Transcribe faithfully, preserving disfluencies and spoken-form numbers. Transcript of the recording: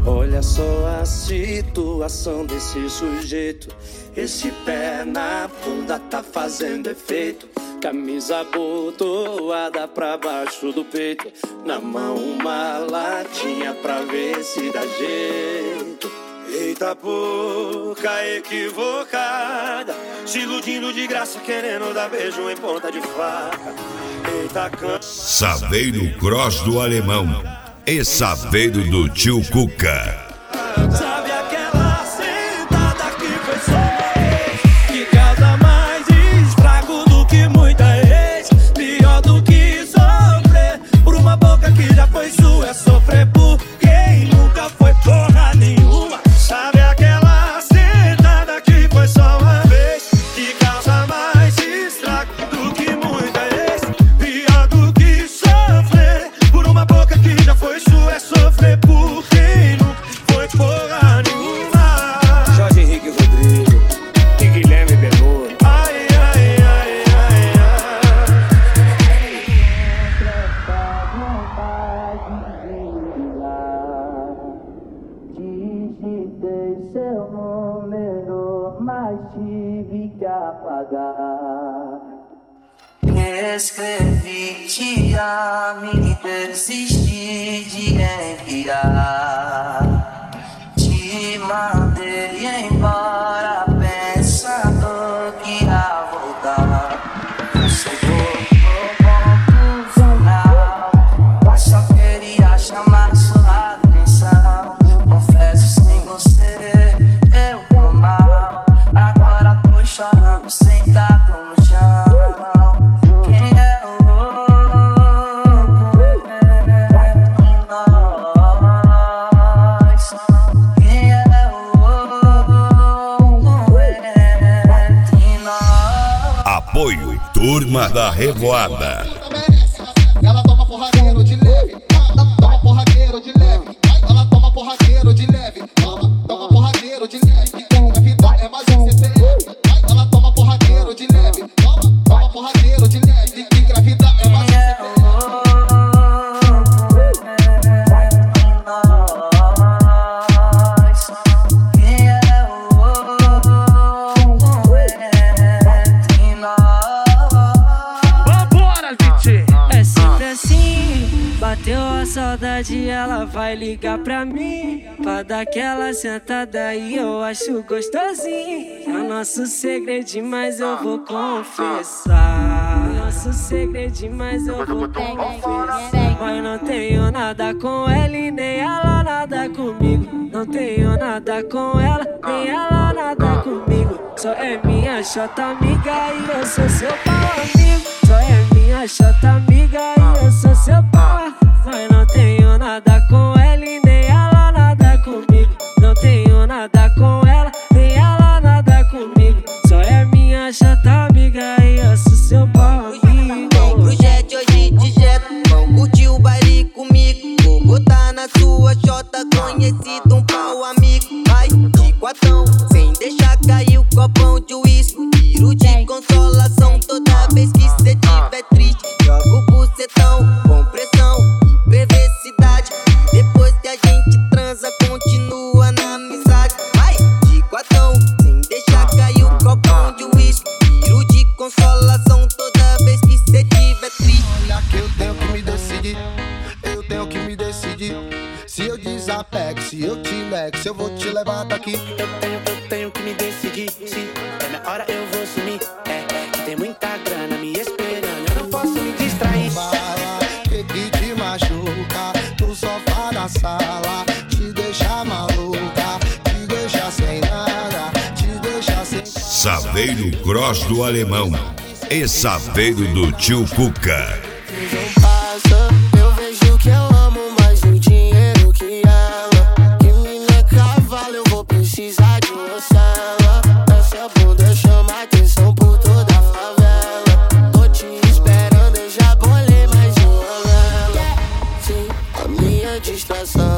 Olha só a situação desse sujeito. Esse pé na bunda tá fazendo efeito. Camisa abotoada pra baixo do peito. Na mão uma latinha pra ver se dá jeito. Eita boca equivocada, se iludindo de graça, querendo dar beijo em ponta de faca. Eita can... Saveiro Cross do Alemão e Saveiro do Tio Cuca. Sabe aquela sentada que foi só uma vez, que causa mais estrago do que muita ex. Pior do que sofrer por uma boca que já foi sua, é sofrer por quem nunca foi porra nenhuma. Sabe aquela sentada que foi só uma vez, que causa mais estrago do que muita ex. Pior do que sofrer por uma boca que já foi sua, é sofrer por quem nunca foi porra nenhuma. Jorge Henrique Rodrigo e Guilherme Benoro. Ai, ai, ai, ai, Digitei seu número, mas tive que apagar. Escrevi, te amo e persisti de enviar. Te mandei embora pensando que ia voltar. Você voltou ponto final, mas só queria chamar sua atenção. Confesso, sem você eu tô mal. Agora tô chorando sentado no chão. Quem é o louco entre nós? Quem é o louco entre nós? Apoio Turma da Revoada. Ela toma porradeiro de leve, toma porradeiro de leve. Ela toma porradeiro de leve, toma, toma porradeiro de leve. Engravidar é mais um C P F. Ela toma porradeiro de leve, toma, toma porradeiro de leve. Engravidar é mais um C P F. Quem é o louco entre nós? Vambora, Viti! É sempre assim, bateu a saudade, ela vai ligar pra mim, pra dar aquela sentada e eu acho gostosinho. É o nosso segredo, mas eu vou confessar. Nosso segredo, mas eu vou confessar. Mas não tenho nada com ela e nem ela nada comigo. Não tenho nada com ela, nem ela nada comigo. Só é minha chota amiga e eu sou seu pau amigo. Só é minha chota amiga e eu sou seu pau. Mas não tenho nada com ela e nem ela nada comigo. Não tenho nada com ela, nem ela nada comigo. Só é minha chata amiga e eu sou seu pau amigo. Vem pro jet hoje de jet, vão curtir o baile comigo. Vou botar na sua chota, conhecido um pau amigo. Vai de quatão, sem deixar cair o copão de uísque. Tiro de consolação toda vez que cê tiver triste. Jogo o bucetão com pressão e perversidade. Depois que a gente transa, continua na amizade. Vai de quatão, sem deixar cair o copão de uísque. Tiro de consolação toda vez que cê tiver triste. Olha que eu tenho que me decidir, eu tenho que me decidir. Se eu desapego, se eu te nego, se eu vou te levar daqui. Eu tenho, eu tenho que me decidir. Se é minha hora, eu vou sumir. É, que tem muita grana me esperando, eu não posso me distrair. Bala, que que te machuca no sofá da sala, te deixa maluca, te deixa sem nada, te deixa sem... Saveiro Cross do Alemão e Saveiro do Tio Cuca. Não passa, eu vejo que eu amo mais o dinheiro que ela. Que mina cavalo, eu vou precisar de uma sala. Essa bunda chama atenção por toda a favela. Tô te esperando, eu já bolei mais uma vela. Sim, a minha distração